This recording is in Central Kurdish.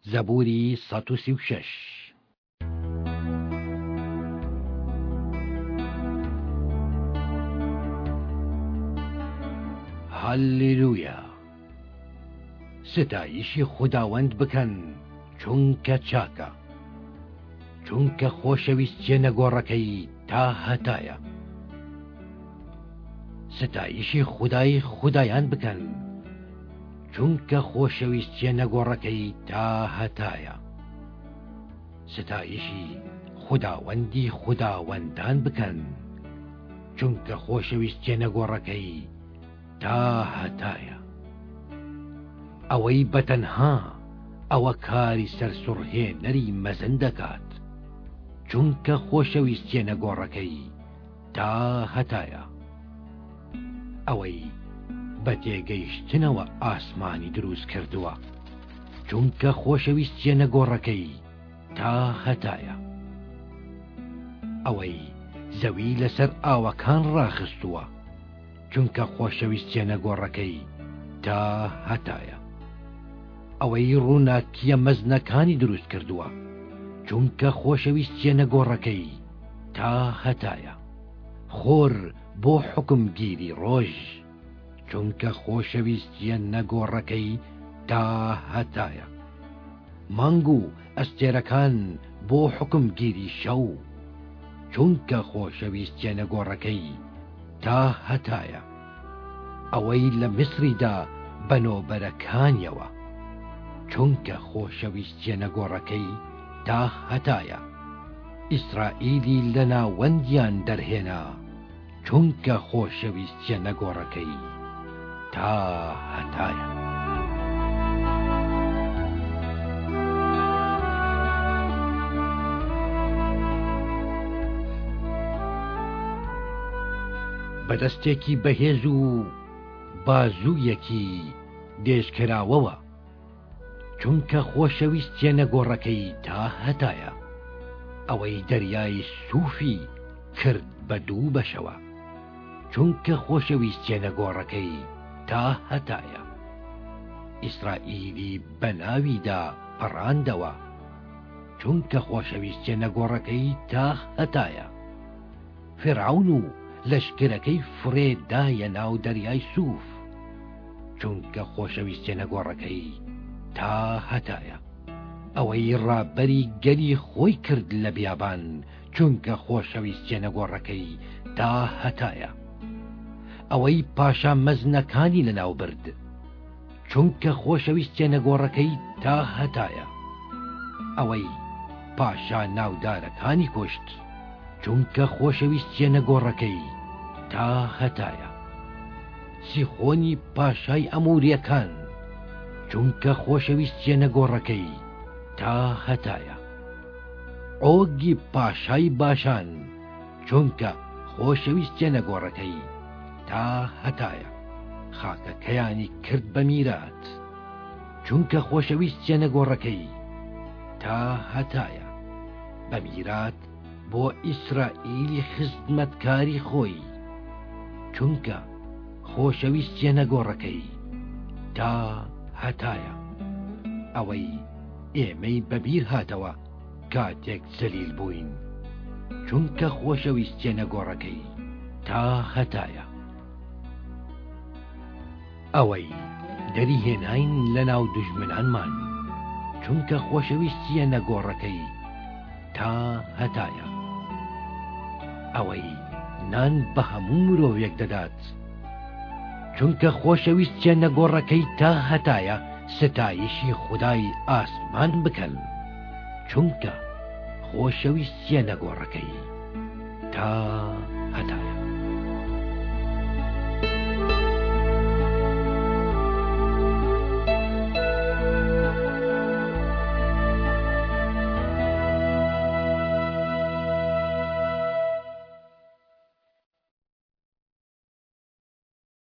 زەبووری 136. هەللویا. ستایشی خوداوەند بکەن چونکە چاکە، چونکە خۆشەویستیە نەگۆڕەکەی تا هەتایە. ستایشی خودای خودایان بکەن چونکە خۆشەویستیە نەگۆڕەکەی تا هەتایە. ستایشی خوداوەندی خوداوەندان بکەن چونکە خۆشەویستیە نەگۆڕەکەی تا هەتایە. ئەوەی بەتەنها ئەوە کاری سەرسوڕهێنەری مەزن دەکات چونکە خۆشەویستیە نەگۆڕەکەی تا هەتایە. ئەوەی بە تێگەیشتنەوە ئاسمانی دروست کردووە چونکە خۆشەویستیە نەگۆڕەکەی تا هەتایە. ئەوەی زەوی لەسەر ئاوەکان ڕاخستووە چونکە خۆشەویستیە نەگۆڕەکەی تا هەتایە. ئەوەی ڕووناکیە مەزنەکانی دروست کردووە چونکە خۆشەویستیە نەگۆڕەکەی تا هەتایە. خۆر بۆ حکمگیری ڕۆژ چونکە خۆشەویستیە نەگۆڕەکەی تا هەتایە. مانگ و ئەستێرەکان بۆ حکمگیری شەو چونکە خۆشەویستیە نەگۆڕەکەی تا هەتایە. ئەوەی لە میسریدا بەنۆبەرەکانیەوە چونکە خۆشەویستیە نەگۆڕەکەی تا هەتایە. ئیسرائیلی لە ناوەندیان دەرهێنا چونکە خۆشەویستیە نەگۆڕەکەی تا هەتایە. بەدەستێکی بەهێز و بازوویەکی دێژکراوەوە چونکە خۆشەویستیە نەگۆڕەکەی تا هەتایە. ئەوەی دەریای سووفی کرد بە دوو بەشەوە چونکە خۆشەویستیە نەگۆڕەکەی تا هەتایە. ئیسرائیلی بە ناویدا پەڕاندەوە چونکە خۆشەویستیە نەگۆڕەکەی تا هەتایە. فێرعون و لەشکرەکەی فرێدایە ناو دەریای سووف چونکە خۆشەویستیە نەگۆڕەکەی تا هەتایە. ئەوەی ڕابەری گەلی خۆی کرد لە بیابان چونکە خۆشەویستیە نەگۆڕەکەی تا هەتایە. ئەوەی پاشا مەزنەکانی لەناو برد چونکە خۆشەویستیە نەگۆڕەکەی تا هەتایە. ئەوەی پاشا ناودارەکانی کوشت چونکە خۆشەویستیە نەگۆڕەکەی تا هەتایە. سیخۆنی پاشای ئەموریەکان چونکە خۆشەویستیە نەگۆڕەکەی تا هەتایە. ئۆگی پاشای باشان چونکە خۆشەویستیە نەگۆڕەکەی تا هەتایە. خاکەکەیانی کرد بە میرات چونکە خۆشەویستیە نەگۆڕەکەی تا هەتایە. بە میرات بۆ ئیسرائیلی خزمەتکاری خۆی چونکە خۆشەویستیە نەگۆڕەکەی تا هەتایە. ئەوەی ئێمەی بەبیر هاتەوە کاتێک زەلیل بووین چونکە خۆشەویستیە نەگۆڕەکەی تا هەتایە. ئەوەی دەری هێناین لە ناو دوژمنانمان چونکە خۆشەویستیە نەگۆڕەکەی تا هەتایە. ئەوەی نان بە هەموو مرۆڤێک دەدات چونکە خۆشەویستیە نەگۆڕەکەی تا هەتایە. ستایشی خودای ئاسمان بکەن چونکە خۆشەویستیە نەگۆڕەکەی تا هەتایە.